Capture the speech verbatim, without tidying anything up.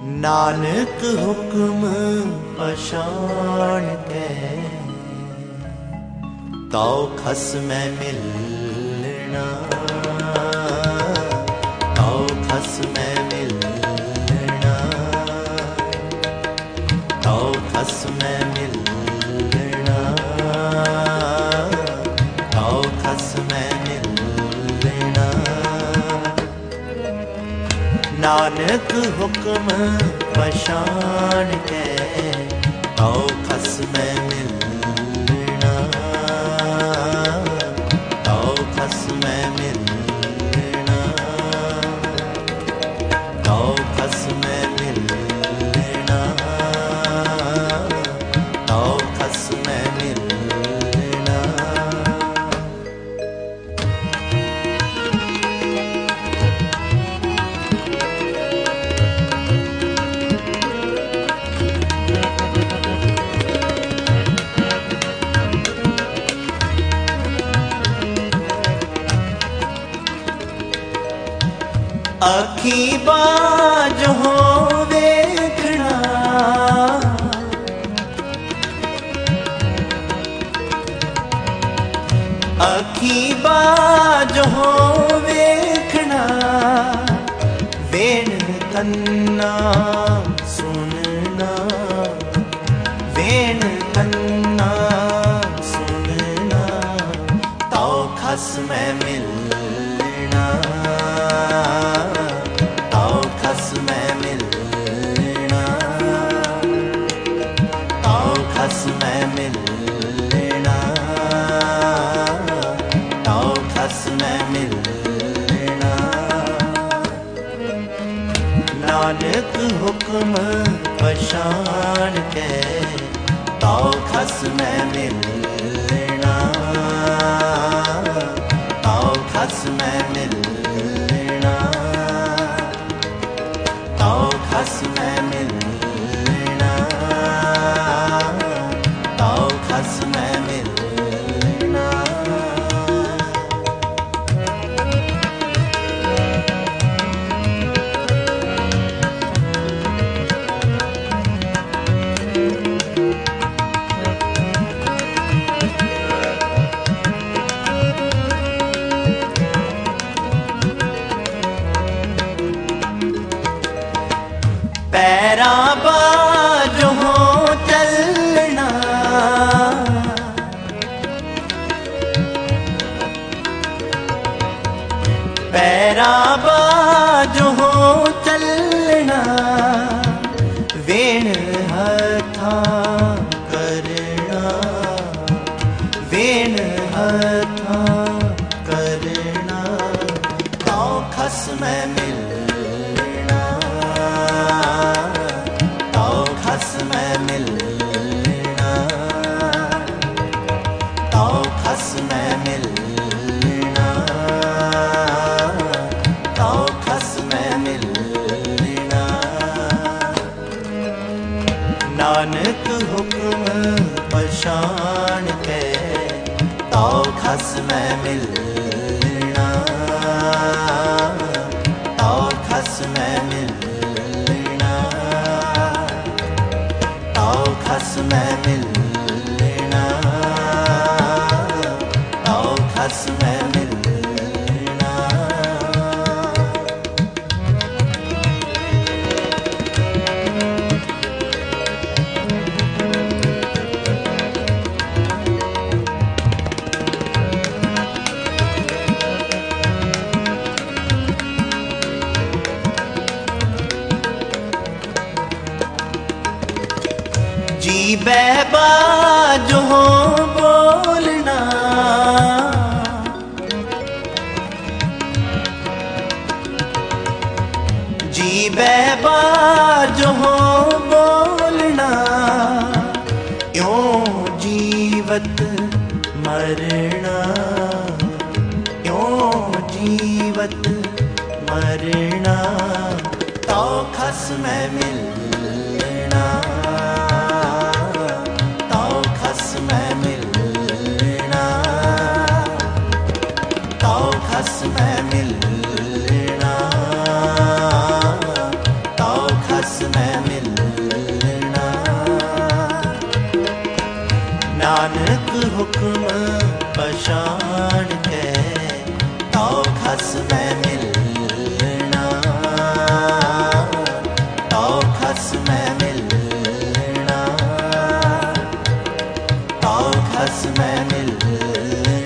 नानक हुक्म पछाण के तो खस में मिलना, तो खस में मिलना, तो खस में मिलना, तो खस में मिलना। नानक हुक्म पछाण के तो खस में मिलना, तो खस में मिलना, तो खस में मिलना, तो खस में मिलना। अखी बाज हो वेखना, अखी बाज हो वेखना, वेण कन्ना सुनना, वेण कन्ना सुनना, तो खस में मिलना, तो खस में मिलना, तो खस में मिलना, तो खस में मिलना। नानक हुक्म पछाण के तो खस में मिलना, तो खस में मिलना, तो खस में मिलना, तो खस में मिलना। पैरा बाज हो चलना, पैरा बाज हो चलना, वेण हथा करना, वेण हथा करना, तो खस में मिलना, तो खस में मिलना, तो खस में मिलना, तो खस में मिलना। नानक हुक्म पछाण के तो खस में मिलना, तो खस में मिलना, तो खस में मिलना, तो खस में मिलना। जी बहबाज हो बोलना, जी बहबाज हो बोलना, यों जीवत मरना, यों जीवत मरना, तो खस में मिलना, तो खस में मिलना, तो खस में मिलना, तो खस में मिलना।